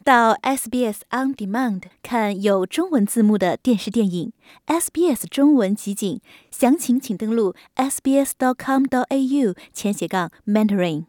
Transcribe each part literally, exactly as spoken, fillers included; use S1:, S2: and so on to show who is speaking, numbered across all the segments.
S1: 到 S B S On Demand 看有中文字幕的电视电影 S B S 中文集锦，详情请登录 s b s dot com dot a u 前斜杠 Mandarin。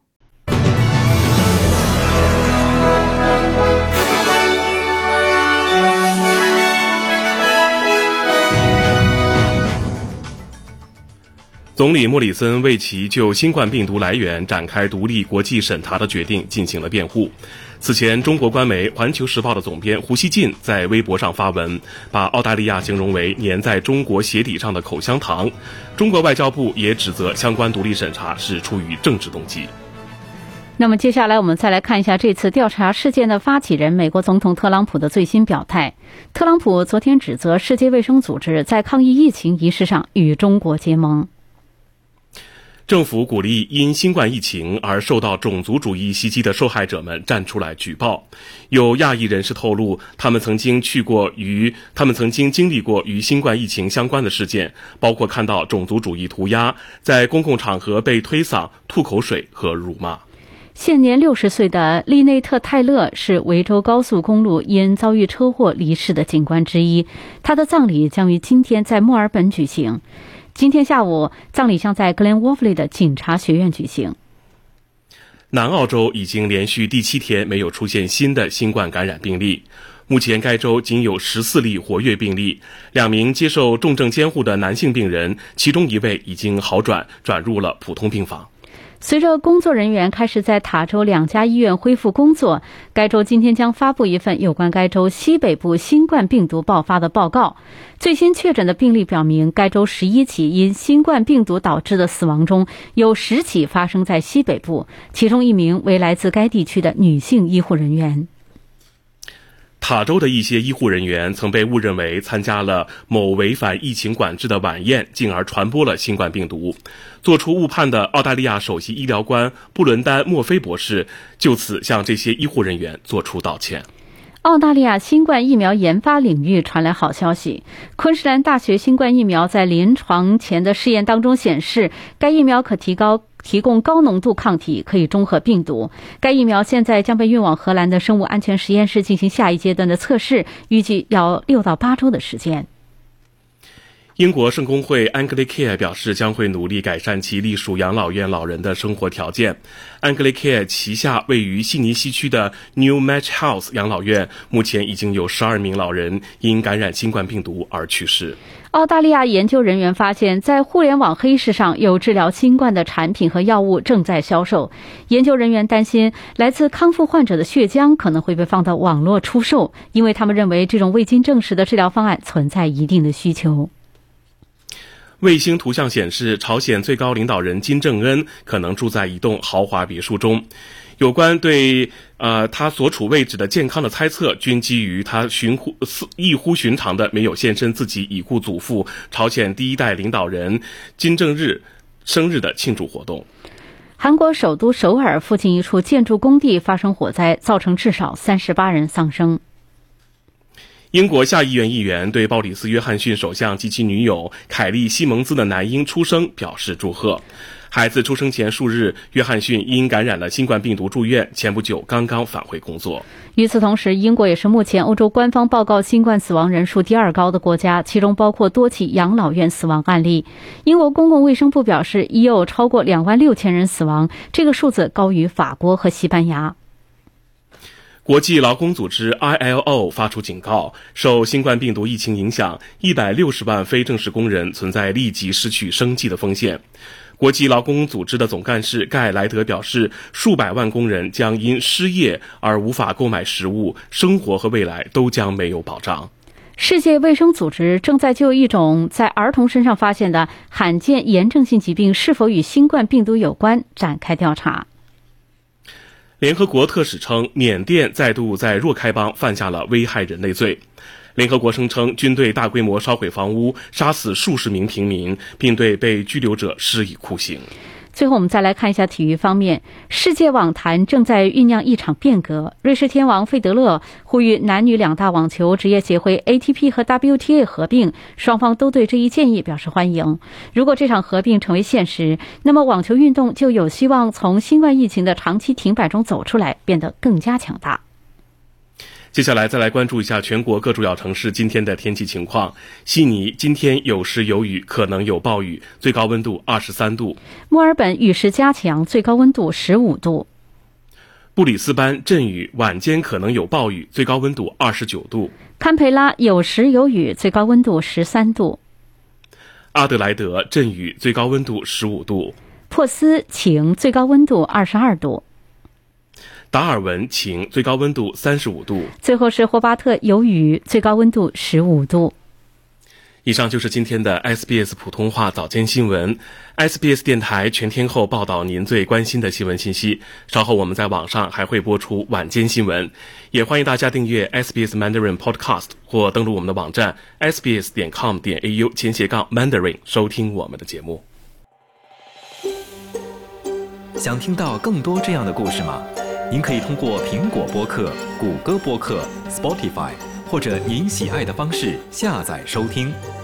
S2: 总理莫里森为其就新冠病毒来源展开独立国际审查的决定进行了辩护。此前，中国官媒《环球时报》的总编胡锡进在微博上发文，把澳大利亚形容为粘在中国鞋底上的口香糖。中国外交部也指责相关独立审查是出于政治动机。
S3: 那么接下来我们再来看一下这次调查事件的发起人美国总统特朗普的最新表态。特朗普昨天指责世界卫生组织在抗疫疫情一事上与中国结盟。
S2: 政府鼓励因新冠疫情而受到种族主义袭击的受害者们站出来举报。有亚裔人士透露，他们曾经去过与他们曾经经历过与新冠疫情相关的事件，包括看到种族主义涂鸦，在公共场合被推搡、吐口水和辱骂。
S3: 现年六十岁的利内特·泰勒是维州高速公路因遭遇车祸离世的警官之一，他的葬礼将于今天在墨尔本举行。今天下午，葬礼将在 Glen Wolfley 的警察学院举行。
S2: 南澳洲已经连续第七天没有出现新的新冠感染病例，目前该州仅有十四例活跃病例，两名接受重症监护的男性病人，其中一位已经好转，转入了普通病房。
S3: 随着工作人员开始在塔州两家医院恢复工作，该州今天将发布一份有关该州西北部新冠病毒爆发的报告。最新确诊的病例表明，该州十一起因新冠病毒导致的死亡中，有十起发生在西北部，其中一名为来自该地区的女性医护人员。
S2: 塔州的一些医护人员曾被误认为参加了某违反疫情管制的晚宴，进而传播了新冠病毒。做出误判的澳大利亚首席医疗官布伦丹·墨菲博士就此向这些医护人员作出道歉。
S3: 澳大利亚新冠疫苗研发领域传来好消息，昆士兰大学新冠疫苗在临床前的试验当中显示，该疫苗可提高提供高浓度抗体，可以中和病毒。该疫苗现在将被运往荷兰的生物安全实验室进行下一阶段的测试，预计要六到八周的时间。
S2: 英国圣公会 Anglicare 表示将会努力改善其隶属养老院老人的生活条件。Anglicare 旗下位于悉尼西区的 New Match House 养老院目前已经有十二名老人因感染新冠病毒而去世。
S3: 澳大利亚研究人员发现，在互联网黑市上有治疗新冠的产品和药物正在销售。研究人员担心，来自康复患者的血浆可能会被放到网络出售，因为他们认为这种未经证实的治疗方案存在一定的需求。
S2: 卫星图像显示，朝鲜最高领导人金正恩可能住在一栋豪华别墅中。有关对呃他所处位置的健康的猜测，均基于他寻乎异乎寻常的没有现身自己已故祖父朝鲜第一代领导人金正日生日的庆祝活动。
S3: 韩国首都首尔附近一处建筑工地发生火灾，造成至少三十八人丧生。
S2: 英国下议院议员对鲍里斯·约翰逊首相及其女友凯莉·西蒙兹的男婴出生表示祝贺。孩子出生前数日，约翰逊因感染了新冠病毒住院，前不久刚刚返回工作。
S3: 与此同时，英国也是目前欧洲官方报告新冠死亡人数第二高的国家，其中包括多起养老院死亡案例。英国公共卫生部表示，已有超过两万六千人死亡，这个数字高于法国和西班牙。
S2: 国际劳工组织 I L O 发出警告，受新冠病毒疫情影响，一百六十万非正式工人存在立即失去生计的风险。国际劳工组织的总干事盖莱德表示，数百万工人将因失业而无法购买食物，生活和未来都将没有保障。
S3: 世界卫生组织正在就一种在儿童身上发现的罕见炎症性疾病是否与新冠病毒有关展开调查。
S2: 联合国特使称，缅甸再度在若开邦犯下了危害人类罪。联合国声称，军队大规模烧毁房屋，杀死数十名平民，并对被拘留者施以酷刑。
S3: 最后我们再来看一下体育方面，世界网坛正在酝酿一场变革。瑞士天王费德勒呼吁男女两大网球职业协会 A T P 和 W T A 合并，双方都对这一建议表示欢迎。如果这场合并成为现实，那么网球运动就有希望从新冠疫情的长期停摆中走出来，变得更加强大。
S2: 接下来再来关注一下全国各主要城市今天的天气情况。悉尼今天有时有雨，可能有暴雨，最高温度二十三度。
S3: 墨尔本雨势加强，最高温度十五度。
S2: 布里斯班阵雨，晚间可能有暴雨，最高温度二十九度。
S3: 堪培拉有时有雨，最高温度十三度。
S2: 阿德莱德阵雨，最高温度十五度。
S3: 珀斯晴，最高温度二十二度。
S2: 达尔文晴，最高温度三十五度。
S3: 最后是霍巴特有雨，最高温度十五度。
S2: 以上就是今天的 S B S 普通话早间新闻。S B S 电台全天候报道您最关心的新闻信息。稍后我们在网上还会播出晚间新闻，也欢迎大家订阅 S B S Mandarin Podcast 或登录我们的网站 s b s 点 com 点 a u 前斜杠 Mandarin 收听我们的节目。
S4: 想听到更多这样的故事吗？您可以通过苹果播客、谷歌播客、Spotify 或者您喜爱的方式下载收听。